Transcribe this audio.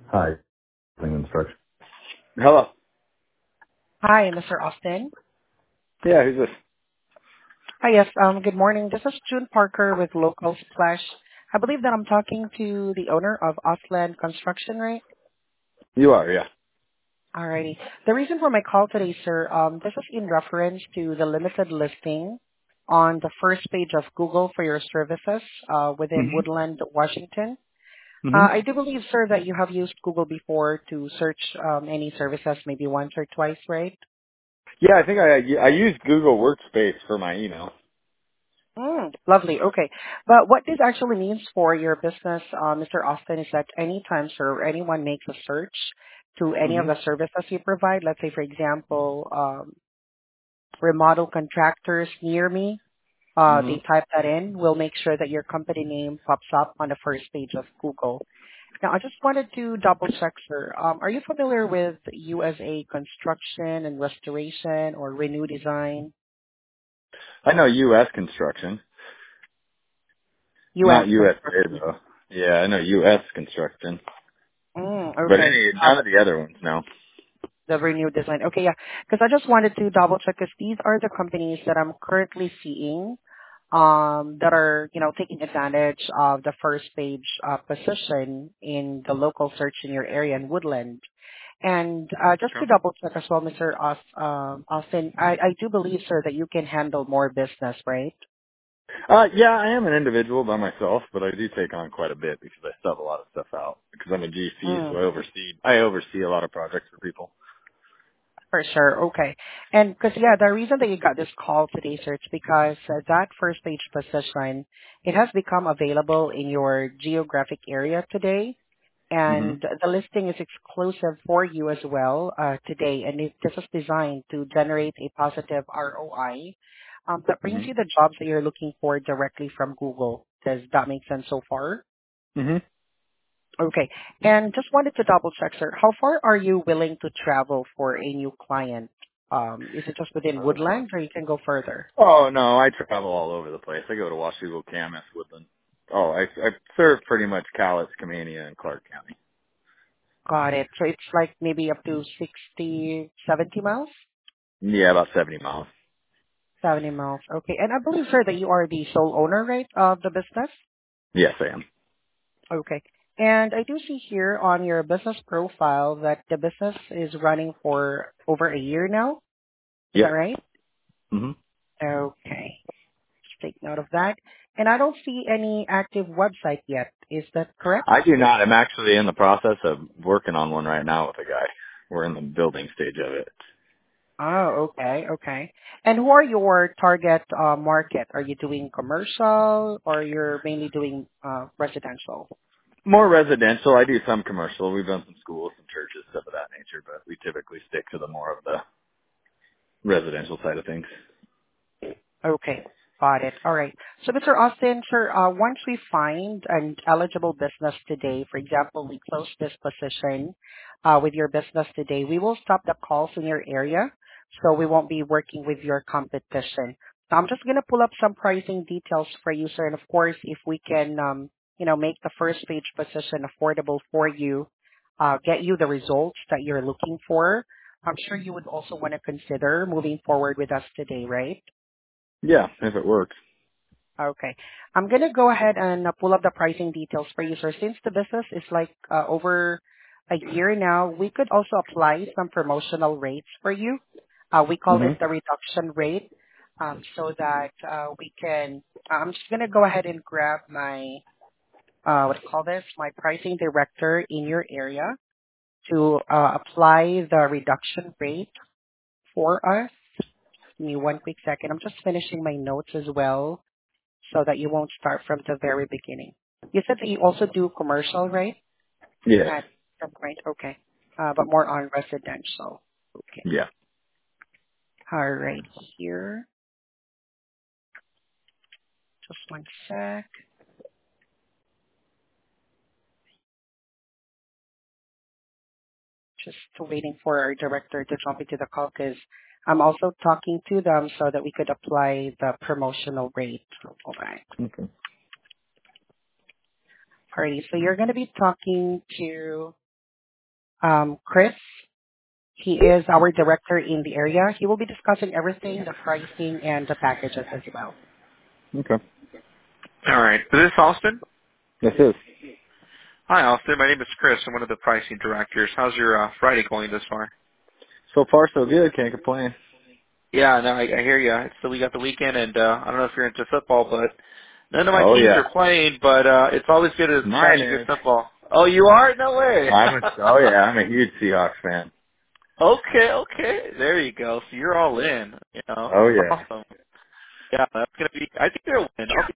Hi, instruction. Hello. Hi, Mr. Austin. Yeah, who's this? Hi, yes, good morning. This is June Parker with Local Splash. I believe that I'm talking to the owner of Ausland Construction, right? You are, yeah. Alrighty. The reason for my call today, sir, this is in reference to the limited listing on the first page of Google for your services within hmm Woodland, Washington. hmm I do believe, sir, that you have used Google before to search any services maybe once or twice, right? Yeah, I think I use Google Workspace for my email. Lovely. Okay. But what this actually means for your business, Mr. Austin, is that anytime, sir, anyone makes a search to any of hmm the services you provide, let's say, for example, remodel contractors near me, hmm they type that in, we'll make sure that your company name pops up on the first page of Google. Now, I just wanted to double check, sir. Are you familiar with USA Construction and Restoration or Renew Design? I know U.S. construction, US not USA Construction. though. Yeah, I know U.S. construction, but Okay. none of the other ones, no. The Renew Design. Okay, yeah. Because I just wanted to double check because these are the companies that I'm currently seeing that are, taking advantage of the first page position in the local search in your area in Woodland. And just to Okay. double check as well, Mr. Austin, I do believe, sir, that you can handle more business, right? Yeah, I am an individual by myself, but I do take on quite a bit because I sub a lot of stuff out because I'm a GC, so Mm. I oversee a lot of projects for people. For sure. Okay. And because, yeah, the reason that you got this call today, sir, it's because that first page position, it has become available in your geographic area today. hmm And the listing is exclusive for you as well today. And this is designed to generate a positive ROI that brings hmm you the jobs that you're looking for directly from Google. Does that make sense so far? hmm Okay. And just wanted to double check, sir, how far are you willing to travel for a new client? Is it just within Woodlands or you can go further? Oh no, I travel all over the place. I go to Washougal, Camas, Woodland. Oh, I serve pretty much Cowlitz, Camanea, and Clark County. Got it. So it's like maybe up to 60, 70 miles? Yeah, about 70 miles. 70 miles. Okay. And I believe, sir, that you are the sole owner, right, of the business? Yes, I am. Okay. And I do see here on your business profile that the business is running for over a year now. Is that Yep. right? hmm Okay. Just take note of that. And I don't see any active website yet. Is that correct? I do not. I'm actually in the process of working on one right now with a guy. We're in the building stage of it. Oh, okay, okay. And who are your target market? Are you doing commercial or you're mainly doing residential? More residential. I do some commercial. We've done some schools, some churches, stuff of that nature, but we typically stick to the more of the residential side of things. Okay, got it. All right. So, Mr. Austin, sir, once we find an eligible business today, for example, we close this position with your business today, we will stop the calls in your area, so we won't be working with your competition. Now, I'm just gonna pull up some pricing details for you, sir, and of course, if we can, make the first page position affordable for you, get you the results that you're looking for, I'm sure you would also want to consider moving forward with us today, right? Yeah, if it works. Okay. I'm gonna go ahead and pull up the pricing details for you, sir. Since the business is like over a year now, we could also apply some promotional rates for you. We call hmm it the reduction rate, so that we can. I'm just gonna go ahead and grab my what do you call this? My pricing director in your area to apply the reduction rate for us. Give me one quick second. I'm just finishing my notes as well so that you won't start from the very beginning. You said that you also do commercial, right? Yes. At some point, okay. But more on residential. Okay. Yeah. All right, here. Just one sec. Just waiting for our director to jump into the call because I'm also talking to them so that we could apply the promotional rate. All right. Okay. Alrighty, so you're going to be talking to Chris. He is our director in the area. He will be discussing everything, the pricing and the packages as well. Okay. All right. Is this Austin? This is. Hi, Austin. My name is Chris. I'm one of the pricing directors. How's your Friday going this far? So far so good. Can't complain. Yeah, no, I hear you. So we got the weekend, and I don't know if you're into football, but none of my Oh teams yeah. are playing. But it's always good to chat Mine some good is. football. Oh, you are? No way. Oh yeah, I'm a huge Seahawks fan. Okay. There you go. So you're all in. You know, Oh that's yeah. awesome. Yeah, that's gonna be. I think they'll win. I'll be